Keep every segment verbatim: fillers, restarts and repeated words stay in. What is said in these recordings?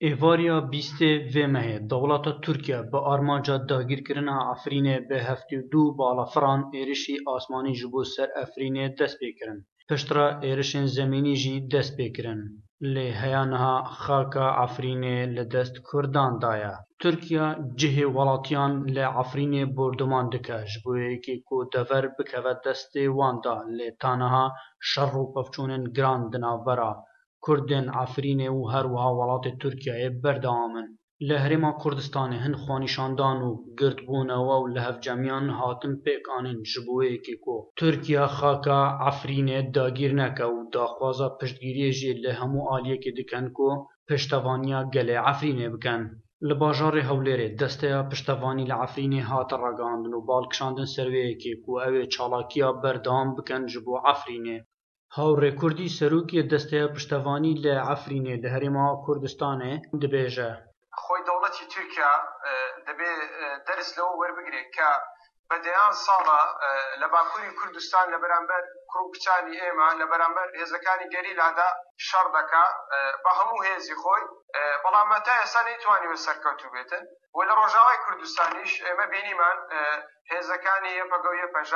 Êvariya bîstê vê mehê dewleta Tirkiye bi armanca dagîrkirina Efrînê bi heftê û du balafiran êrişî asmanî ji bo ser Efrînê dest pê kirin. Piştre êrişên zemînî jî dest pê kirin. Lê heya niha xaka Efrînê li dest Kurdan da ye. Tirkiye cihê welatiyan li Efrînê bordûman dike ji bo yekê ku dever bikeve destê wan de lê taniha şer û pevçûnên giran di navbera Kurdên Efrînê û her wiha welatê Tirkiyeyê berdewam in. Li Herêma Kurdistanê hin xwenîşandan û girdbûnewe û lihevcemiyan hatin pêkanîn ji bo yekê ku Tirkiye xaka Efrînê dagîr neke û daxwaza piştgiriyê jî li hemû aliyekê dikin ku piştevaniya gelê Efrînê bikin. Li bajarê Hewlêrê desteya piştevanî li Efrînê hat ragihandin û balkişandin ser vê yekê ku ew ê çalakiya berdewam bikin ji bo Efrînê. Hawrê Kurdî serokê desteya piştevanî li Efrînê li Herêma Kurdistanê dibêje. Xwe dewletî Tirkiye dibe ders li we werbigire ke bedeyan sala li Bakurê Kurdistan li beramber kurûkçanî êma li beramber hêzekanî gerîla de şer dike bi hemû hêzî xwe belam me te êsa nêtwanî serketû bêtin. Û li Rojavayê Kurdistanîş me bînîman hêzekanî YPG û YPJ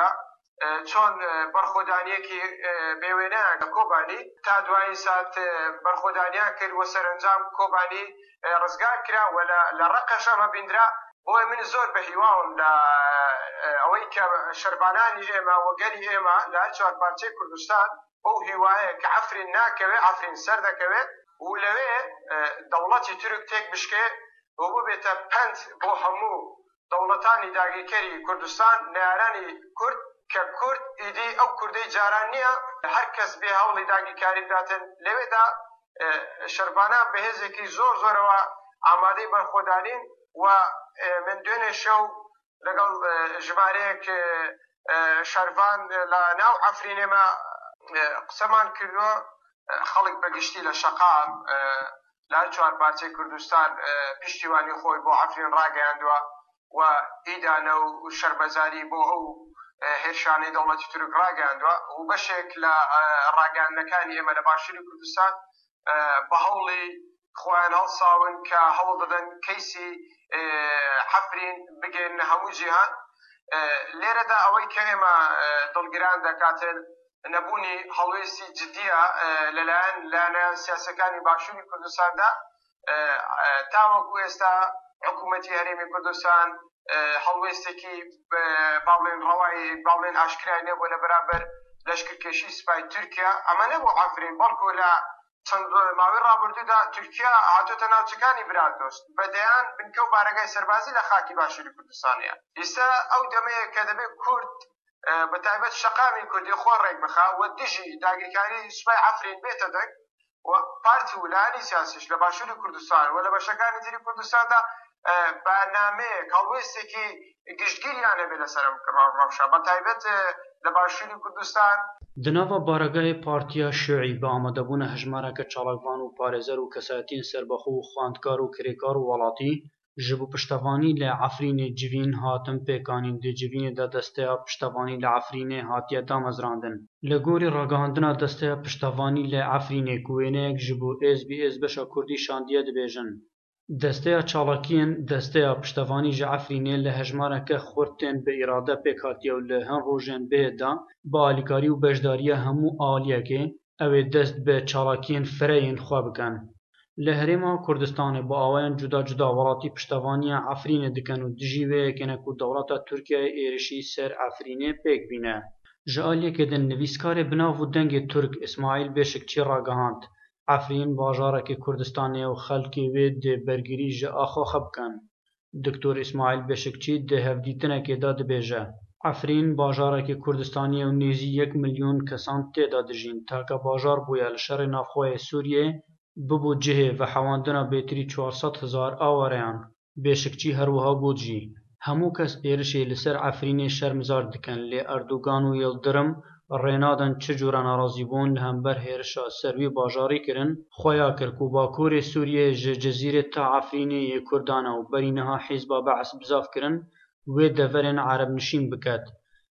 چون برخودانیەکی بێوێنەیان لە کۆبانی تا دوایین سات برخودانیان کرد و سەرنجام کۆبانی ڕزگار کرا و لە ڕقەش ئەمە بیندرا بۆی من زۆر بە هیواوم لە ئەوەی کە شەربانانی ئێمە و گەلی ئێمە لە هەر چوار پارچەی کوردستان بەو هیوایە کە عەفرین ناکەوێ عەفرین سەر دەکەوێت و لەوێ دەوڵەتی تورک تێک بشکێ و ببێتە پەند بۆ هەموو دەوڵەتانی داگیرکەری کوردستان لە یارانی کورد کە کورد ئیدی ئەو کوردەی جاران نییە هەر کەس بێ هەوڵی داگیرکاری بداتن لەوێدا شەربانان بەهێزێکی زۆر زۆرەوە ئامادەی بەرخۆدانین و من دوێنێ شەو لەگەڵ ژمارەیەک شەربان لە ناو عەفرینێمە قسەمان کردووە خەڵک بەگشتی لە شەقام لە هەر چوار پارچەی کوردستان پشتیوانی خۆی بۆ عەفرین ڕاگەیاندووە و ئیدانە و شەربەزاری بۆ ئەو هێرشانەی دەوڵەتی تورک ڕاگەیاندووە و بەشێک لە ڕاگەاندنەکانی ئێمە لە باشووری کوردستان بە هەوڵی خۆیان هەڵساون کە هەوڵ دەدەن کەیسی عەفرین بگەێنە هەموو جیهان. لێرەدا ئەوەی کە ئێمە دڵگران دەکاتن نەبوونی هەڵوێستی جددیە لەلایەن لایەنە سیاسەکانی باشووری کوردستاندا تاوەکو ئێستا حکوومەتی هەرێمی کوردستان هەڵوێستێکی باڵێن ڕەوای باڵێن ئاشکرای نەبووە لە بەرامبەر لەشکرکێشی سوپای تورکیا ئەمە نەبوو عەفرین بەڵکو لە چەند ماوەی ڕابردوودا تورکیا هاتۆتە ناوچەکانی برادۆست بەدەیان بنکە و بارەگای سەربازی لە خاکی باشووری کوردستانەیە. ئێستا ئەو دەمەیە کە دەبێت کورد بەتایبەت شەقامی کوردی خۆ ڕێک بخا و دژی داگیرکاری سوپای عەفرین بێتە دەنگ و پارتی و لایەنی سیاسیش لە باشووری کوردستان و لە بەشەکانی تری کوردستاندا بەنامەیەک هەڵوێستێکی گشتگیریان هەبێ لەسەرم ڕەوشە بەتایبەت لە باشووری کوردستان. Di nava baregehê Partiya Şiî bi amadebûna hejmareke çalakvan û parêzer û kesayetiyên serbexwe û xwendkar û kirêkar û welatî ji bo piştevanî li Efrînê civîn hatin pêkanîn. Di civînê de desteya piştevanî li Efrînê hatiye damezrandin. Li gorî ragihandina desteya piştevanî li Efrînê ku wêneyek ji bo S B S beşa Kurdî şandiye dibêjin. Desteya çalakiyên desteya piştevanî ji Efrînê li hejmareke xurt tên bi îrade pêk hatiye û li hin rojên bêhê de bi alîkarî û bejdariya hemû aliyekê ew ê dest bi çalakiyên fireyên xwe bikin. Li Herêma Kurdistanê bi awayan cuda cuda welatî piştevaniya Efrînê dikin û dijî vê yekê ku dewleta Tirkiyeyê êrişî ser Efrînê pêk bîne. Ji aliyekê de nivîskarê binav û dengê Tirk İsmaîl Bêşikçî ragihand Efrîn bajarekî Kurdistanê û xelkê wê dê bergirî ji axo xwe bikin. Diktor İsmaîl Bêşikçî di hevdîtinekê de dibêje Efrîn bajarekî Kurdistanî û nêzî yek milyon kesan têda dijîn. Taka bajar bûye li şerê navxwayê Sûriyê bibû cihê vehewandina bêtirî çar sed hezar awareyan. Bêşikçî her wiha got jî hemû kes êrişê li ser Efrînê şermizar dikin lê Erdogan û Yildirim rênadin çi cûre narazîbûn li hember hêrişa ser wî bajarî kirin xweya kir ku Bakurê Sûriyê ji cezîrê ta Efrînê yê Kurdan e û berî niha Hîzba Bees bizav kirin wê deverên erebnişîn biket.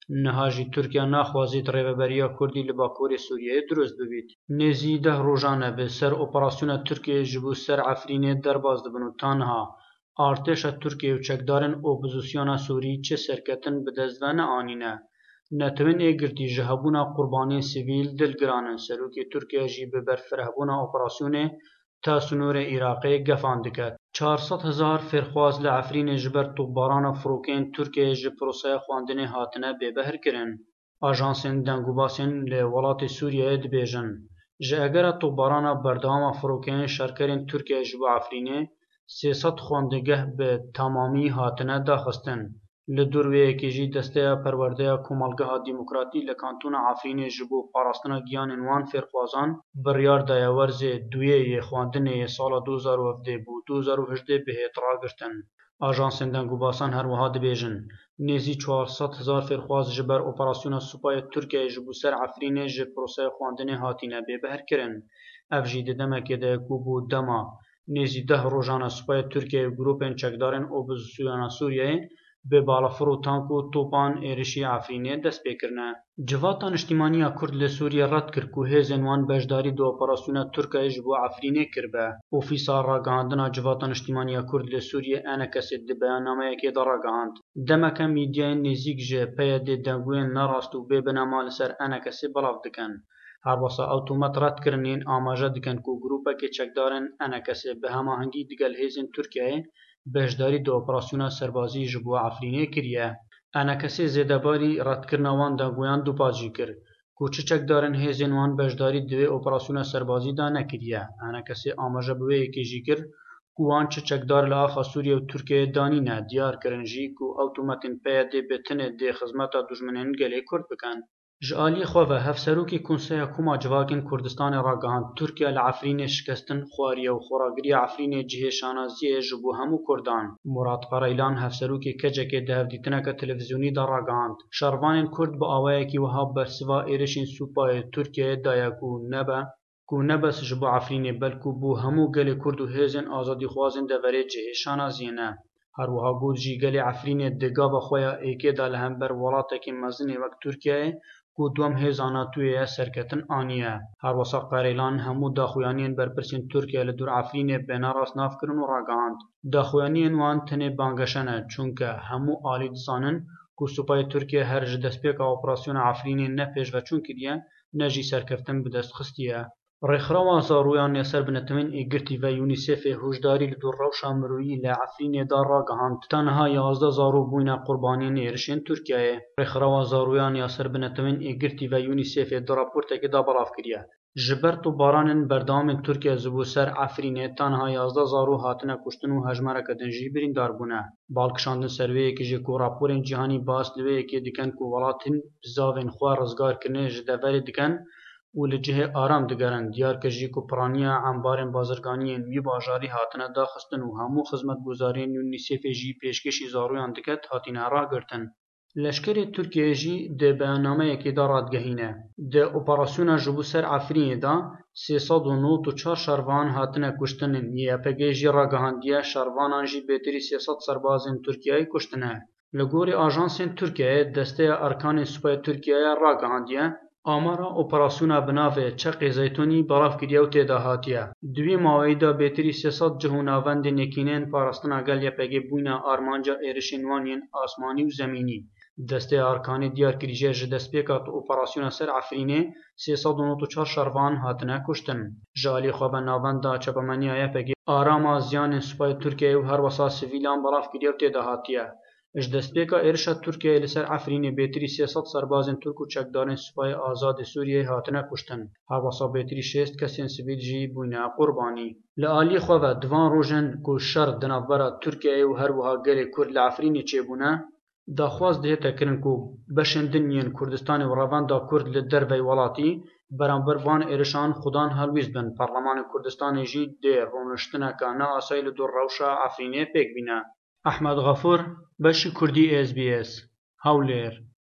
niha jî Tirkiye naxwazît rêveberiya Kurdî li Bakurê Sûriyeyê duruست bibît. Nêzî deh rojan e bi ser operasyona Tirkiyeyê ji bo ser Efrînê derbas dibin û tanha artêşa Tirkiye û çekdarên opozisyona Sûrî çi serketin bi dest ve neanîne. Netewên êgirtî ji hebûna qurbanên sivîl dilgiranin. Serokê Tirkiye jî bi berfirehbûna operasyonê ta sinoorê Iraqê gefan dike. çar sed hezar fêrxwaz li Efrînê ji ber topbarana firokeyên Tirkiyeyê ji proseya xwandinê hatine bêbehirkirin. Ajansên dengûbasên li welatê Sûriyeyê dibêjin ji egera topbarana berdewama firokeyên şerkerên Tirkiyeyê ji bo Efrînê sê sed xwendegeh bi temamî hatine daxistin. Li Dûrweyekê jî desteya perwerdeya Komelgeha Dîmokratî li Kantûna Efrînê ji bo parastina giyanên wan fêrxwazan biryar daye werzê duyê yê xwendinê yê sala du zar û hevdê bû du zar û hejdê bihêt ragirtin. Ajansên dengûbasan her wiha dibêjin nêzî çar sed hezar fêrxwaz ji ber operasyona Supaya Tirkiyeyê ji bo ser Efrînê ji proseya xwandinê hatine bêbehirkirin. Ev jî di demekê de ye ku bû dema nêzî deh rojan e Supaya Tirkiyeyê û grûpên çekdarên opozisyona Sûriyeyê bi balafir û tank û topan êrişî Efrînê dest pê kirine. Civata Niştimaniya Kurd li Sûriye red kir ku hêzên wan beşdarî di operasyona Tirkiyeyê ji bo Efrînê kiribe. Ofîsa ragihandina Civata Niştimaniya Kurd li Sûriye N K S di beyannameyekê de ragihand. Demeke mîdyayên nêzik ji P Y D dengûyên nerast û bêbinema li ser N K Sê belav dikin. Her wisa awtomat redkirinên amaje dikin ku grûpekê çekdarên N K Sê bi hemahengî digel hêzên Tirkiyeyê beşdarî di operasyona serbazî ji bo Efrînê kiriye. N K Sê zêdebarî redkirina wan dengûyan dupaz jî kir ku çi çekdarên hêzên wan beşdarî di vê operasyona serbazî de nekiriye. N K Sê amaje bi wê yekê jî kir ku wan çi çekdar li axa Sûriye û Tirkiyeyê danîne diyar kirin jî ku awtomatên P Y D bi tinê dê xizmeta dijminên gelê Kurd bikin. Ji aliyê xwe ve Hevserokê Konseya Koma Civakên Kurdistanê ragihand Tirkiye li Efrînê şikestin, xwariye û xwaragiriya Efrînê cihê şanaziyê ji bo hemû Kurdan. Murad Qereylan hevserokê kecekê di hevdîtineka televîzyonî de ragihand. Şervanên Kurd bi awayekî wiha bersiva êrişên Supayê Tirkiyeyê daye ku nebe ku ne bes ji bo Efrînê belkû bû hemû gelê Kurd û hêzên azadîxwazên deverê cihê şanaziyê ne. Her wiha got jî gelê Efrînê di gava xwe ya êkê de li hember welatekî mezinê wek Tirkiyeyê ku duem hêza NATOyê ye serketin aniye. Her wisa Qereylan hemû daxuyaniyên berpirsên Tirkiye li dûr Efrînê bênerast nav kirin û ragihand. Daxuyaniyên wan tenê bangeşe ne çûnke hemû alî dizanin ku Supayê Tirkiye her ji destpêka operasyona Efrînê ne pêşveçûn kiriye ne jî serkeftin bi dest xistiye. Rêxirawa zaroyan ya ser bi netewên êgirtî ve UNICEFê hûşdarî li dûr rewşa miroyî li Efrînê de ragihand tenha yazdeh zarok bûne qurbaniyên êrişên Tirkiyeyê. Rêxirawa zaroyan ya ser bi netewên êgirtî ve UNICEFê di raportekê de belav kiriye. Ji ber topbaranên berdewamên Tirkiye ji bo ser Efrînê tenha yazdeh zarok hatine kuştin û hejmareke din jî birîndar bûne. Balkişandin ser vê yekê jî ku raporên cîhanî bas li vê yekê dikin ku welatên zavên xwe rizgarkirinê ji deverê dikin û li cihê aram digerin. Diyar kir jî ku piraniya embarên bazirganiyên wî bajarî hatine daxistin û hemû xizmetguzariyên UNICEFê jî pêşkêşî zaroyan diket hatine ragirtin. Leşkerê Tirkiyeyê jî di beyannameyekê de radgehîne. Di operasyona ji bo ser Efrînê de sê sed û nod û çar şervan hatine kuştin. Y P G jî ragihandiye şervanan jî bêtirî sê sed serbazên Tirkiyeyê kuştine. Li gorî ajansên Tirkiyeyê desteya erkanên Supaya Tirkiyeyê ragihandiye amara operasyona bi navê Çeqê Zeytûnî belav kiriye û têda hatiye. Di vê maweyî de bêtirî sê sed cih û navendên yekîneyên parastina gel Y P G bûne armanca êrişên wan yên asmanî û zemînî. Desteya erkanê diyar kiriye ji destpêka operasyona ser Efrînê sê sed û nod û çar şervan hatine kuştin. Ji aliyê xwe ve navenda çepemeniya Y P G arama ziyanên Supaya Tirkiyeyê û her wisa sivîlan belav kiriye û têda hatiye. Ji destpêka êrişa Tirkiyeyê li ser Efrînê bêtirî sê sed serbazên Tirk û çekdarên Supayê Azadê Sûriyeyê hatine kuştin. Her wisa bêtirî şêst kesên sivîl jî bûne qurbanî. Li aliyê xwe ve di van rojên ku şer di navbera Tirkiyeyê û her wiha gelê Kurd li Efrînê çêbûne, daxwaz dihête kirin ku beşên din yên Kurdistanê û revanda Kurd li dervey welatî beramber van êrişan xudan helwîst bin. Parlemanê Kurdistanê jî dê rûniştineka neasayî li dûr rewşa Efrînê pêk bîne. Ehmed Gafur, Beşî Kurdî S B S, Hewlêr.